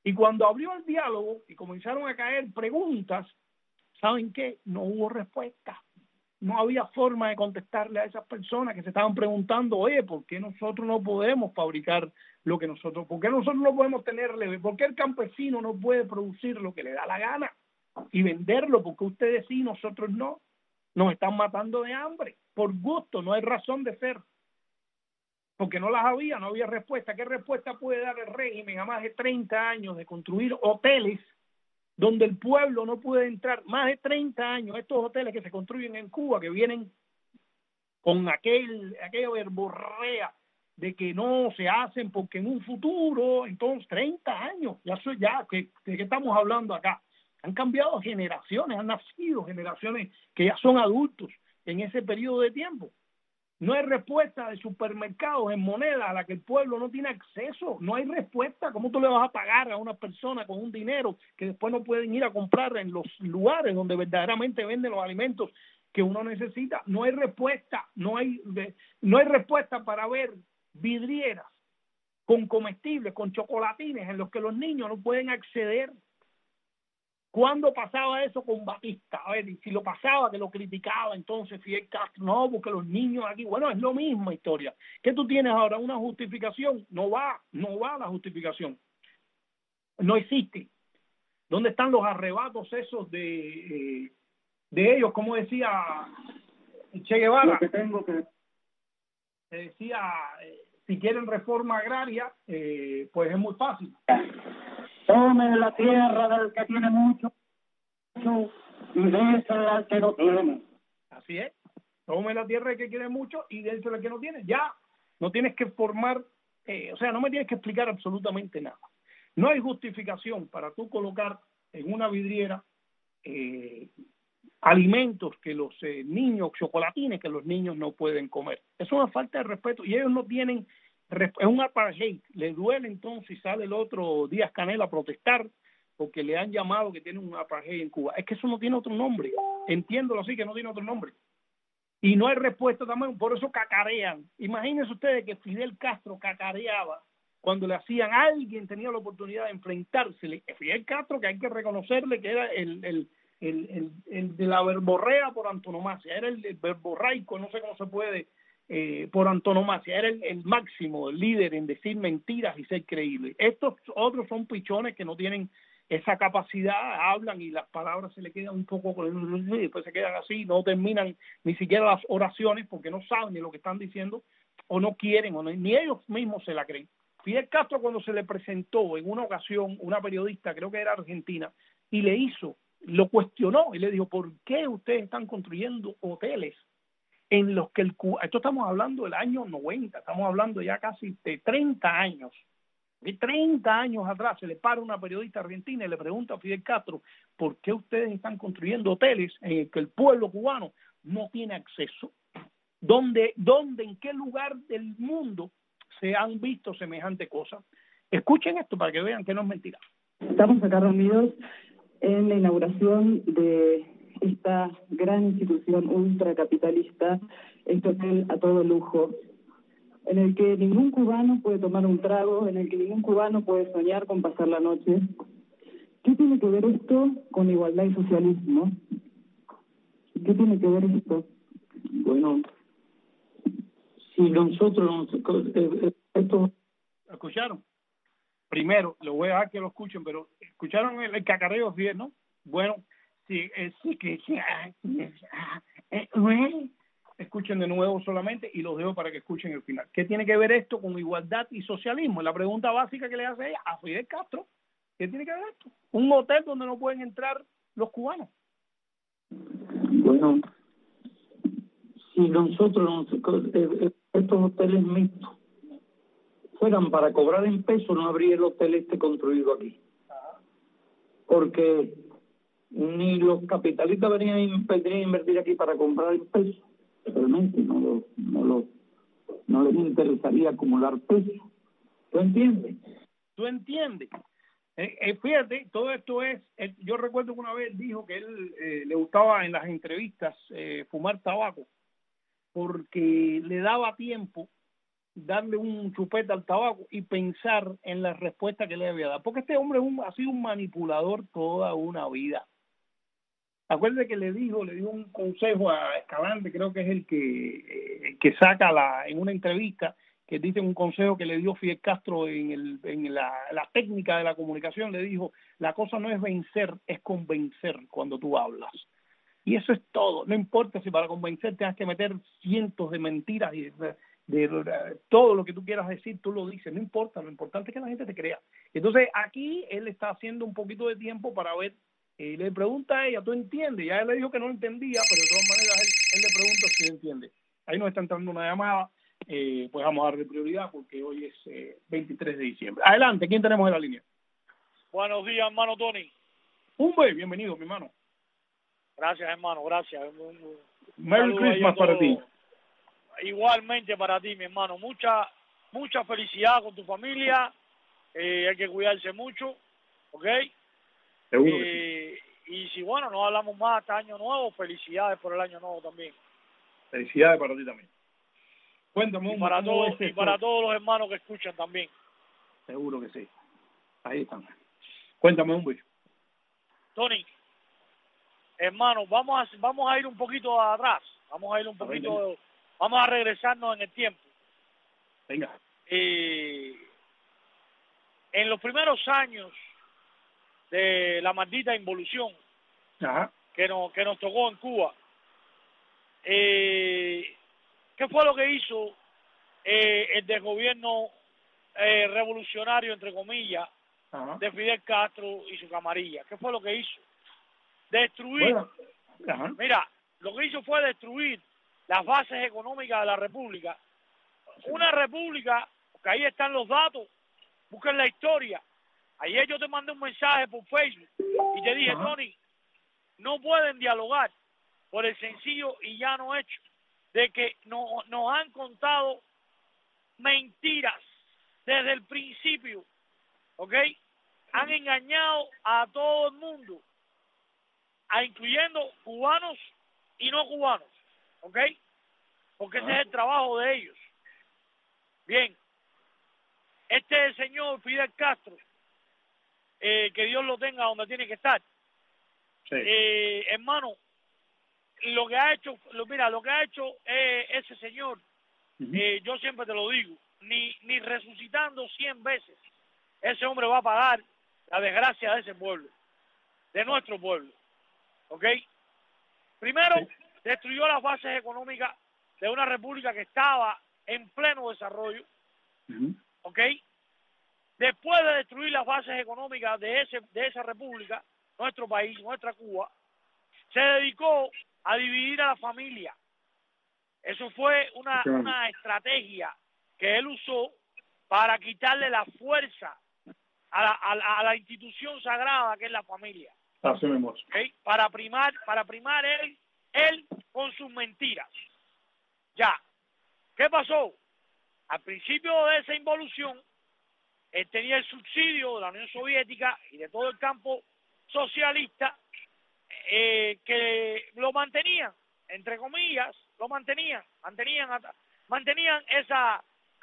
Y cuando abrió el diálogo y comenzaron a caer preguntas, ¿saben qué? No hubo respuesta. No había forma de contestarle a esas personas que se estaban preguntando, oye, ¿por qué nosotros no podemos fabricar lo que nosotros, por qué nosotros no podemos tenerle, por qué el campesino no puede producir lo que le da la gana y venderlo? Porque ustedes sí, nosotros no. Nos están matando de hambre, por gusto, no hay razón de ser. Porque no las había, no había respuesta. ¿Qué respuesta puede dar el régimen a más de treinta años de construir hoteles donde el pueblo no puede entrar? Más de treinta años, estos hoteles que se construyen en Cuba, que vienen con aquel, aquella verborrea de que no se hacen porque en un futuro, entonces treinta años, ya soy ya, que, ¿de qué estamos hablando acá? Han cambiado generaciones, han nacido generaciones que ya son adultos en ese periodo de tiempo. No hay respuesta de supermercados en moneda a la que el pueblo no tiene acceso. No hay respuesta. ¿Cómo tú le vas a pagar a una persona con un dinero que después no pueden ir a comprar en los lugares donde verdaderamente venden los alimentos que uno necesita? No hay respuesta. No hay, no hay respuesta para ver vidrieras con comestibles, con chocolatines en los que los niños no pueden acceder. ¿Cuándo pasaba eso con Batista? A ver, y si lo pasaba, que lo criticaba entonces Fidel Castro, no, porque los niños aquí, bueno, es lo mismo historia. ¿Qué tú tienes ahora? ¿Una justificación? No va, no va la justificación. No existe. ¿Dónde están los arrebatos esos de, eh, de ellos? Como decía Che Guevara, lo que tengo que... decía, eh, si quieren reforma agraria, eh, pues es muy fácil. Tome la tierra del que tiene mucho y désela al que no tiene. Así es. Tome la tierra del que quiere mucho y désela al que no tiene. Ya, no tienes que formar, eh, o sea, no me tienes que explicar absolutamente nada. No hay justificación para tú colocar en una vidriera eh, alimentos que los eh, niños, chocolatines que los niños no pueden comer. Es una falta de respeto y ellos no tienen... Es un apartheid, le duele entonces y sale el otro Díaz Canel a protestar porque le han llamado que tiene un apartheid en Cuba. Es que eso no tiene otro nombre, entiéndolo así, que no tiene otro nombre. Y no hay respuesta también, por eso cacarean. Imagínense ustedes que Fidel Castro cacareaba cuando le hacían, alguien tenía la oportunidad de enfrentársele. Fidel Castro, que hay que reconocerle que era el, el, el, el, el de la verborrea por antonomasia, era el, el verborraico, no sé cómo se puede... Eh, por antonomasia, era el, el máximo el líder en decir mentiras y ser creíble. Estos otros son pichones que no tienen esa capacidad, hablan y las palabras se le quedan un poco con y después se quedan así, no terminan ni siquiera las oraciones porque no saben ni lo que están diciendo o no quieren o no, ni ellos mismos se la creen. Fidel Castro, cuando se le presentó en una ocasión una periodista, creo que era argentina, y le hizo, lo cuestionó y le dijo, ¿por qué ustedes están construyendo hoteles en los que el Cuba, esto estamos hablando del año noventa, estamos hablando ya casi de treinta años, de treinta años atrás, se le para una periodista argentina y le pregunta a Fidel Castro, ¿por qué ustedes están construyendo hoteles en el que el pueblo cubano no tiene acceso? ¿Dónde, dónde, en qué lugar del mundo se han visto semejante cosa? Escuchen esto para que vean que no es mentira. Estamos acá reunidos en la inauguración de esta gran institución ultracapitalista, este hotel a todo lujo, en el que ningún cubano puede tomar un trago, en el que ningún cubano puede soñar con pasar la noche. ¿Qué tiene que ver esto con igualdad y socialismo? ¿Qué tiene que ver esto? Bueno, si nosotros... Eh, esto... ¿Escucharon? Primero, lo voy a dejar que lo escuchen, pero ¿escucharon el, el cacareo bien, no? Bueno, sí, eh, sí que... Sí, eh, eh, escuchen de nuevo solamente y los dejo para que escuchen el final. ¿Qué tiene que ver esto con igualdad y socialismo? La pregunta básica que le hace ella a Fidel Castro. ¿Qué tiene que ver esto? Un hotel donde no pueden entrar los cubanos. Bueno, si nosotros, eh, estos hoteles mixtos fueran para cobrar en pesos, no habría el hotel este construido aquí. Porque ni los capitalistas venían a invertir aquí para comprar en pesos. Realmente no, lo, no, lo, no les interesaría acumular pesos. ¿Tú entiendes? ¿Tú entiendes? Eh, eh, fíjate, todo esto es, eh, yo recuerdo que una vez dijo que él eh, le gustaba en las entrevistas eh, fumar tabaco porque le daba tiempo darle un chupete al tabaco y pensar en la respuesta que le debía dar. Porque este hombre es un, ha sido un manipulador toda una vida. Acuérdate que le dijo, le dio un consejo a Escalante, creo que es el que, eh, que saca la en una entrevista, que dice un consejo que le dio Fidel Castro en, el, en la, la técnica de la comunicación, le dijo, la cosa no es vencer, es convencer cuando tú hablas. Y eso es todo, no importa si para convencer tengas que meter cientos de mentiras y de, de, de todo lo que tú quieras decir, tú lo dices, no importa, lo importante es que la gente te crea. Entonces aquí él está haciendo un poquito de tiempo para ver, eh, le pregunta a ella, ¿tú entiendes? Ya él le dijo que no entendía, pero de todas maneras él, él le pregunta si entiende. Ahí nos está entrando una llamada, eh, pues vamos a darle prioridad porque hoy es eh, veintitrés de diciembre. Adelante, ¿quién tenemos en la línea? Buenos días, hermano Tony. Humbe, bienvenido, mi hermano. Gracias, hermano, gracias. Un, un Merry Christmas para ti. Igualmente para ti, mi hermano. Mucha mucha felicidad con tu familia. Eh, hay que cuidarse mucho, ¿ok? Seguro eh, que sí. Y si, bueno, no hablamos más hasta Año Nuevo, felicidades por el Año Nuevo también. Felicidades para ti también. Cuéntame, y para, ¿cómo todos, y para todos los hermanos que escuchan también. Seguro que sí. Ahí están. Cuéntame, un beso. Tony, hermano, vamos a, vamos a ir un poquito atrás. Vamos a ir un poquito, Venga. vamos a regresarnos en el tiempo. Venga. Eh, en los primeros años de la maldita involución Ajá. que nos, que nos tocó en Cuba, eh, ¿qué fue lo que hizo eh, el desgobierno eh, revolucionario, entre comillas, Ajá. de Fidel Castro y su camarilla? ¿Qué fue lo que hizo? Destruir. Bueno. Ajá. Mira, lo que hizo fue destruir las bases económicas de la república. Sí. Una república, que ahí están los datos, busquen la historia. Ayer yo te mandé un mensaje por Facebook y te dije, Ajá. Tony, no pueden dialogar por el sencillo y llano hecho de que no, nos han contado mentiras desde el principio, ¿ok? Han engañado a todo el mundo, a incluyendo cubanos y no cubanos, ¿ok? Porque ese es el trabajo de ellos. Bien, este señor Fidel Castro, eh, que Dios lo tenga donde tiene que estar, sí. eh, hermano, lo que ha hecho, lo, mira, lo que ha hecho eh, ese señor, uh-huh. eh, yo siempre te lo digo, ni, ni resucitando cien veces, ese hombre va a pagar la desgracia de ese pueblo, de nuestro pueblo, ¿ok? Primero, sí. destruyó las bases económicas de una república que estaba en pleno desarrollo, uh-huh. ¿ok? Después de destruir las bases económicas de ese de esa república, nuestro país, nuestra Cuba, se dedicó a dividir a la familia. Eso fue una, sí. una estrategia que él usó para quitarle la fuerza a la, a la, a la institución sagrada que es la familia. Así mismo. ¿Okay? Para primar, para primar él, él con sus mentiras. Ya. ¿Qué pasó? Al principio de esa involución, él tenía el subsidio de la Unión Soviética y de todo el campo socialista eh, que lo mantenían, entre comillas, lo mantenían, mantenían, mantenían esa,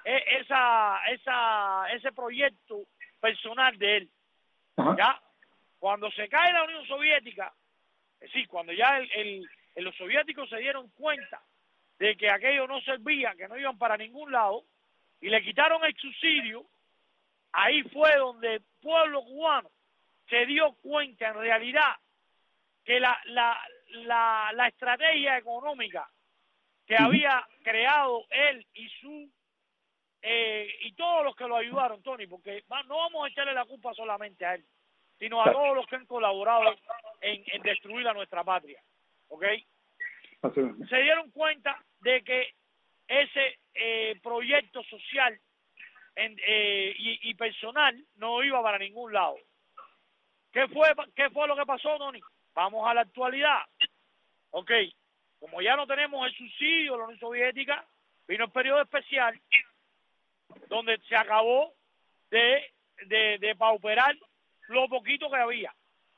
esa, esa, ese proyecto personal de él. Ajá. Ya, cuando se cae la Unión Soviética, es decir, cuando ya el, el, el, los soviéticos se dieron cuenta de que aquello no servía, que no iban para ningún lado, y le quitaron el subsidio, ahí fue donde el pueblo cubano se dio cuenta en realidad que la, la, la, la estrategia económica que uh-huh. había creado él y su eh, y todos los que lo ayudaron, Tony, porque no vamos a echarle la culpa solamente a él, sino a todos los que han colaborado en, en destruir a nuestra patria, ¿ok? Uh-huh. Se dieron cuenta de que ese eh, proyecto social en, eh, y, y personal no iba para ningún lado. ¿Qué fue, qué fue lo que pasó, Tony? Vamos a la actualidad. Ok, como ya no tenemos el subsidio de la Unión Soviética, vino el periodo especial donde se acabó de, de, de pauperar lo poquito que había.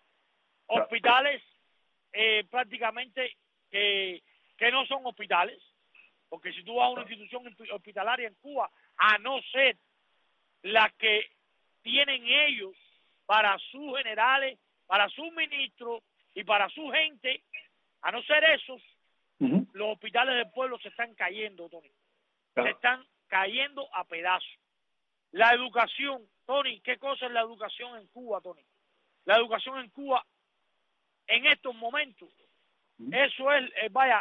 Hospitales eh, prácticamente eh, que no son hospitales, porque si tú vas a una institución hospitalaria en Cuba, a no ser las que tienen ellos para sus generales, para sus ministros y para su gente, a no ser esos, uh-huh. los hospitales del pueblo se están cayendo, Tony. Claro. Se están cayendo a pedazos. La educación, Tony, ¿qué cosa es la educación en Cuba, Tony? La educación en Cuba, en estos momentos, uh-huh. eso es, eh, vaya,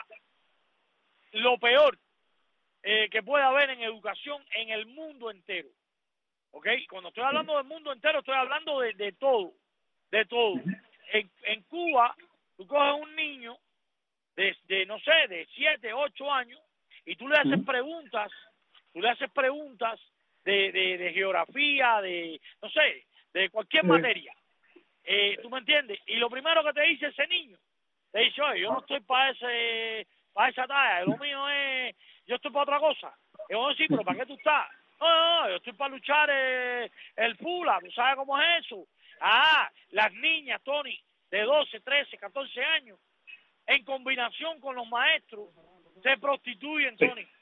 lo peor eh, que puede haber en educación en el mundo entero. ¿Ok? Cuando estoy hablando del mundo entero, estoy hablando de, de todo, de todo. En, en Cuba, tú coges un niño de, de, no sé, de siete, ocho años, y tú le haces preguntas, tú le haces preguntas de, de, de geografía, de, no sé, de cualquier materia. Eh, ¿Tú me entiendes? Y lo primero que te dice ese niño, te dice, oye, yo no estoy para ese, para esa talla, lo mío es, yo estoy para otra cosa. Y yo, sí, pero ¿para qué tú estás? No, no, no, yo estoy para luchar eh, el Fula, ¿tú sabes cómo es eso? Ah, las niñas, Tony, de doce, trece, catorce años, en combinación con los maestros, se prostituyen, Tony. Sí.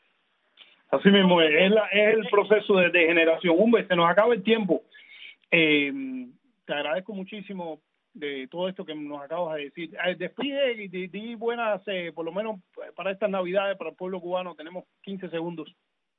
Así mismo es, es, la, es el proceso de degeneración. Hombre, se nos acaba el tiempo. Eh, te agradezco muchísimo de todo esto que nos acabas de decir. Eh, despide y di, di buenas, eh, por lo menos para estas Navidades, para el pueblo cubano, tenemos quince segundos.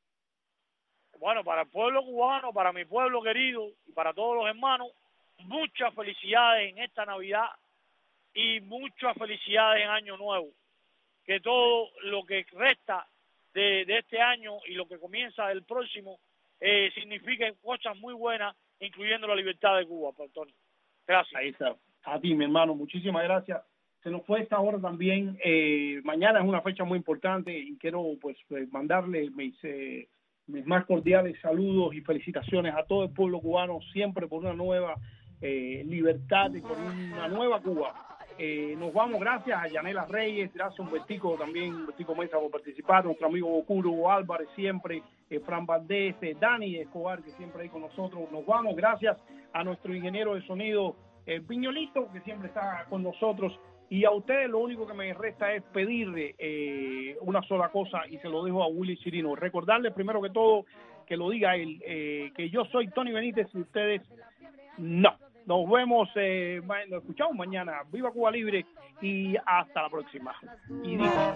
Bueno, para el pueblo cubano, para mi pueblo querido y para todos los hermanos, muchas felicidades en esta Navidad y muchas felicidades en Año Nuevo. Que todo lo que resta de, de este año y lo que comienza el próximo eh, signifiquen cosas muy buenas, incluyendo la libertad de Cuba, Antonio. Gracias. Ahí está. A ti, mi hermano, muchísimas gracias. Se nos fue esta hora también. Eh, mañana es una fecha muy importante y quiero pues mandarle mis... Eh, mis más cordiales saludos y felicitaciones a todo el pueblo cubano, siempre por una nueva eh, libertad y por una nueva Cuba. Eh, nos vamos, gracias a Yanela Reyes, gracias a Humbertico también, Humbertico Mesa por participar, nuestro amigo Bocuro Álvarez siempre, eh, Fran Valdés, eh, Dani Escobar que siempre ahí con nosotros. Nos vamos, gracias a nuestro ingeniero de sonido, eh, Piñolito, que siempre está con nosotros. Y a ustedes lo único que me resta es pedirle eh, una sola cosa, y se lo dejo a Willy Chirino. Recordarles primero que todo, que lo diga él, eh, que yo soy Tony Benítez y ustedes no. Nos vemos, eh, nos escuchamos mañana. Viva Cuba Libre y hasta la próxima. Y digo...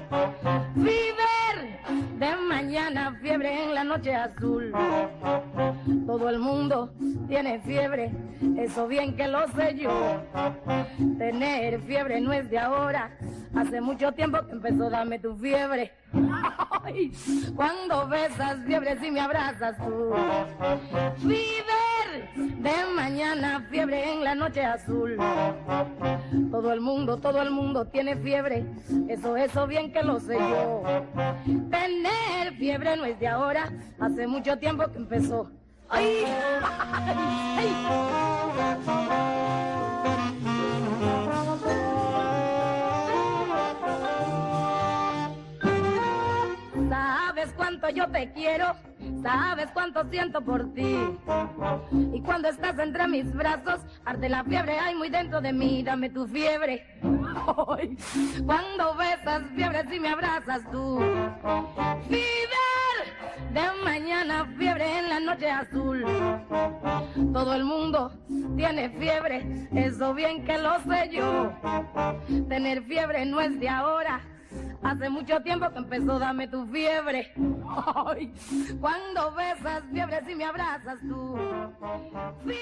Fever de mañana, fiebre en la noche azul. Todo el mundo tiene fiebre, eso bien que lo sé yo. Tener fiebre no es de ahora, hace mucho tiempo que empezó. Dame tu fiebre. Ay, cuando besas fiebre si me abrazas tú. Fever de mañana, fiebre en la noche azul. Todo el mundo, todo el mundo tiene fiebre, eso, eso bien que lo sé yo. Tener fiebre no es de ahora, hace mucho tiempo que empezó. ¡Ay! ¡Ay! Sabes cuánto yo te quiero, sabes cuánto siento por ti. Y cuando estás entre mis brazos, arde la fiebre, hay muy dentro de mí. Dame tu fiebre. Ay, cuando besas fiebre si me abrazas tú. Fever de mañana, fiebre en la noche azul. Todo el mundo tiene fiebre, eso bien que lo sé yo. Tener fiebre no es de ahora, hace mucho tiempo que empezó. Dame tu fiebre. Ay, cuando besas fiebre si me abrazas tú.